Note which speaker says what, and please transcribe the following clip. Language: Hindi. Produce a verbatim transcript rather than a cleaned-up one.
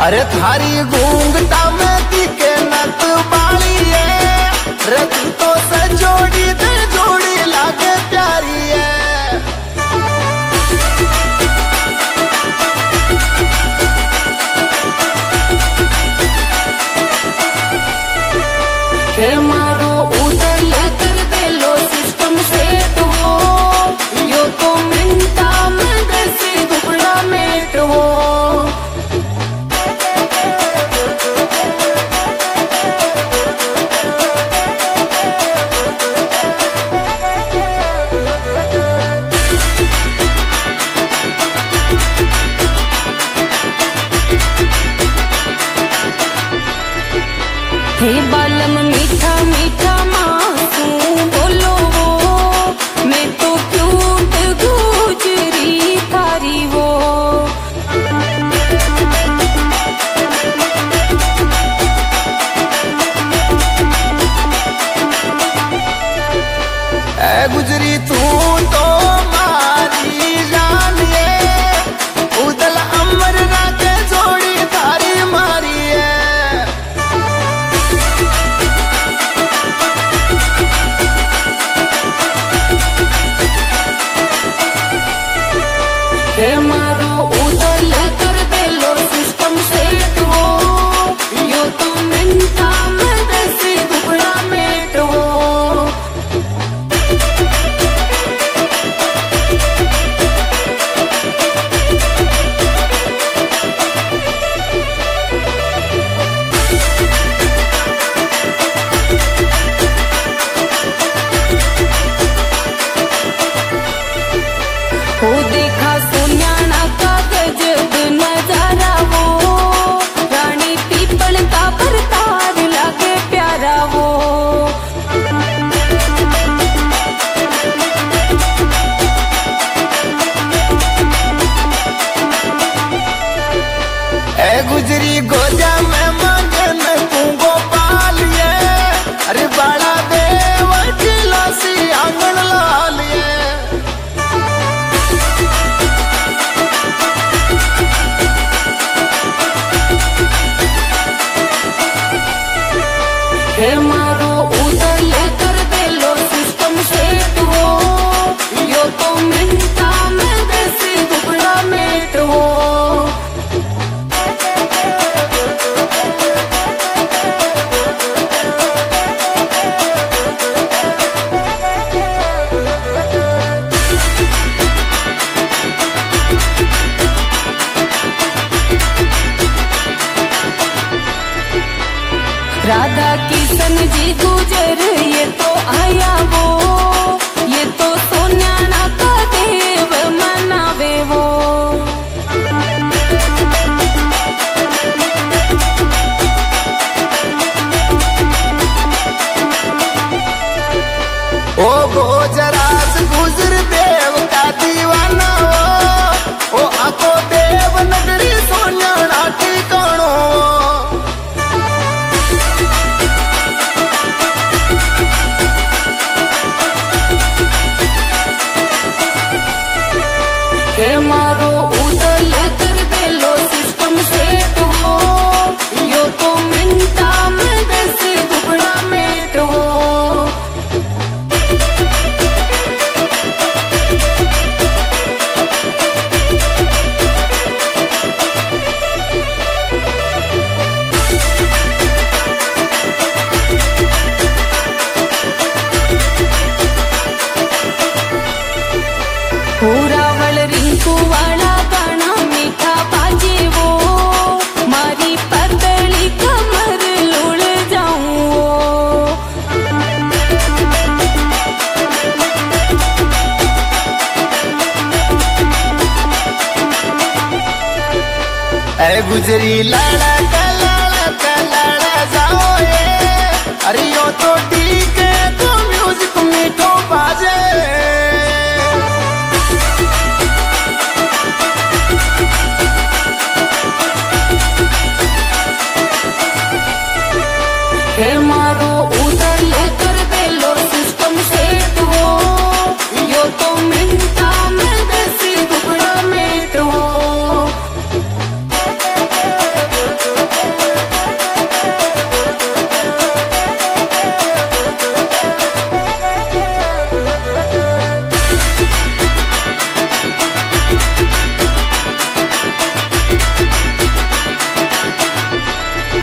Speaker 1: अरे थारी घूंघटा में दिखे नत बाली है, रे तू तो सजोड़ी दे जोड़ी लागे प्यारी है।
Speaker 2: हे मारो उदल कर दे लो सिस्टम से तो यो तो मिनटा में दसी दुबड़ा मेट हो। हे बालम मीठा मीठा मासूम बोलो वो, मैं तो क्यूट गुजरी थारी वो।
Speaker 1: ए गुजरी तू तो मारी जान है, उदल अमर राके जोड़ी थारी मारी है।
Speaker 2: हे मारो उदल कर दे लो सिस्टम से तो यो तो मिनटा में दसी दुबड़ा मेट हो। हो देखा सोन्याना का गजब नजारा वो, रानी पीपल का परतार लागे प्यारा वो।
Speaker 1: ए गुजरी गोजा में मांगे में तू गोपाल ये, अरे बड़ा देव खिलासी आंगन लाल ये।
Speaker 2: हे मारो उदल कर दे लो सिस्टम से तो यो तो मिनटा में दसी दुबड़ा मेट हो। राधा किशन जी गुजर ये तो आया वो, ये तो सोन्याना का देव मनावे वो।
Speaker 1: ओ गोजरास गुजर देव का दीवाना हो, ओ आको देव नगरी सोन्याना ठिकानो।
Speaker 2: हे मारो उदल कर दे लो सिस्टम से तो यो तो मिनटा में दसी दुबड़ा मेट हो। पूरावल रिंकू वाला गाना मीठा बाजे वो, मारी पतली कमर लुढ़ जाऊं वो।
Speaker 1: ए गुजरी लड़ा का लड़ा का लड़ा जाओ ये, अरे यो तो ठीक है